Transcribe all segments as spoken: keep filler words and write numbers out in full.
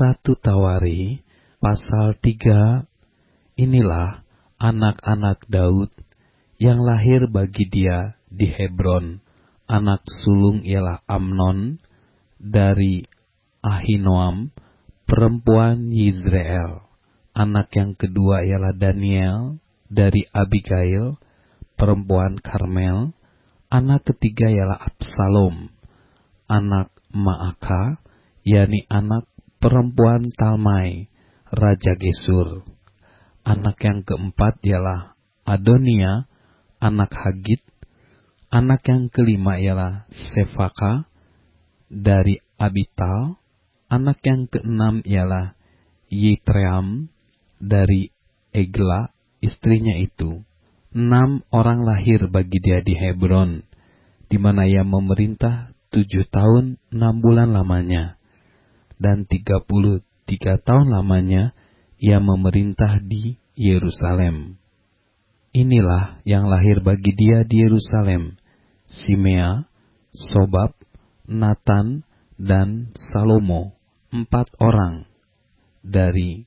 satu Tawari pasal tiga. Inilah anak-anak Daud yang lahir bagi dia di Hebron. Anak sulung ialah Amnon dari Ahinoam, perempuan Yizreel. Anak yang kedua ialah Daniel dari Abigail, perempuan Karmel. Anak ketiga ialah Absalom, anak Maaka, yakni anak perempuan Talmai, Raja Gesur. Anak yang keempat ialah Adonia, anak Hagit. Anak yang kelima ialah Sefaka dari Abital. Anak yang keenam ialah Yitream dari Egla, istrinya itu. Enam orang lahir bagi dia di Hebron, di mana ia memerintah tujuh tahun enam bulan lamanya, dan tiga puluh tiga tahun lamanya ia memerintah di Yerusalem. Inilah yang lahir bagi dia di Yerusalem: Simea, Sobab, Natan, dan Salomo, empat orang dari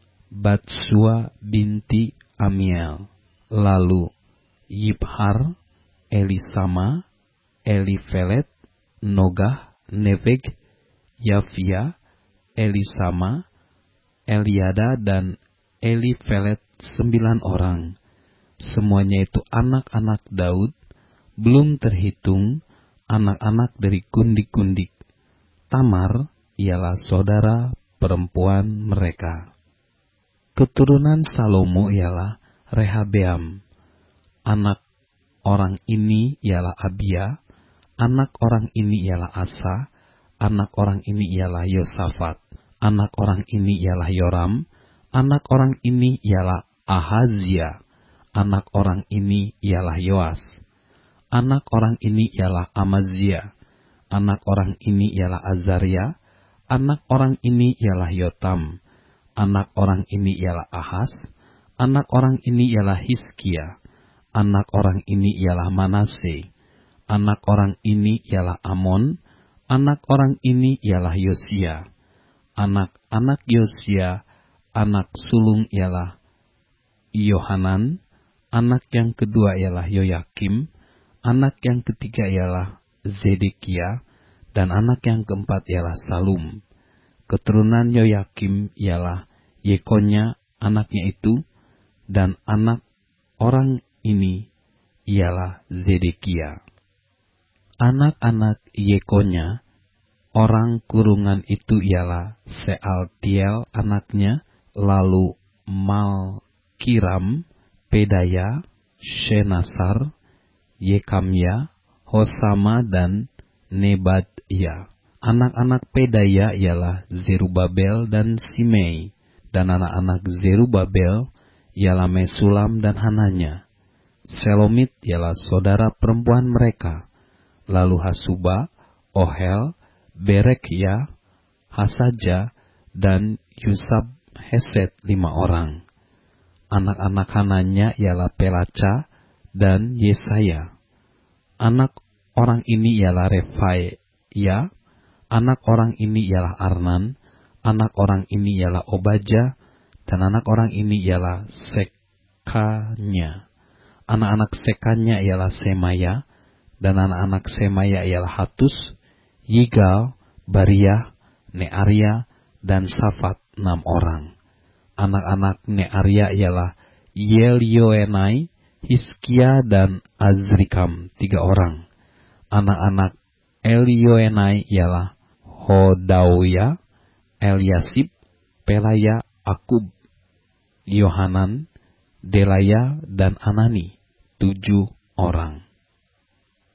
Batsua binti Amiel. Lalu Yibhar, Elisama, Elifelet, Nogah, Neveg, Yafia, Elisama, Eliada, dan Elifelet, sembilan orang. Semuanya itu anak-anak Daud, belum terhitung anak-anak dari kundik-kundik. Tamar ialah saudara perempuan mereka. Keturunan Salomo ialah Rehabeam. Anak orang ini ialah Abia. Anak orang ini ialah Asa. Anak orang ini ialah Yosafat. Anak orang ini ialah Yoram. Anak orang ini ialah Ahazia. Anak orang ini ialah Yoas. Anak orang ini ialah Amazia. Anak orang ini ialah Azaria. Anak orang ini ialah Yotam. Anak orang ini ialah Ahas. Anak orang ini ialah Hizkia. Anak orang ini ialah Manase. Anak orang ini ialah Amon. Anak orang ini ialah Yosia. Anak-anak Yosia, anak sulung ialah Yohanan. Anak yang kedua ialah Yoyakim. Anak yang ketiga ialah Zedekia. Dan anak yang keempat ialah Salum. Keturunan Yoyakim ialah Yekonya, anaknya itu. Dan anak orang ini ialah Zedekia. Anak-anak Yekonya, orang kurungan itu ialah Sealtiel anaknya, lalu Malkiram, Pedaya, Shenasar, Yekamya, Hosama, dan Nebadya. Anak-anak Pedaya ialah Zerubabel dan Simei, dan anak-anak Zerubabel ialah Mesulam dan Hananya. Selomit ialah saudara perempuan mereka. Lalu Hasuba, Ohel, Berekya, Hasaja, dan Yusab Hesed, lima orang. Anak-anak Hananya ialah Pelaca dan Yesaya. Anak orang ini ialah Refaya. Anak orang ini ialah Arnan. Anak orang ini ialah Obaja. Dan anak orang ini ialah Sekanya. Anak-anak Sekanya ialah Semaya. Dan anak-anak Semaya ialah Hatus, Yigal, Bariah, Nearia, dan Safat, enam orang. Anak-anak Nearia ialah Yelioenai, Hizkia, dan Azrikam, tiga orang. Anak-anak Elioenai ialah Hodawya, Eliasib, Pelaya, Akub, Yohanan, Delaya, dan Anani, tujuh orang.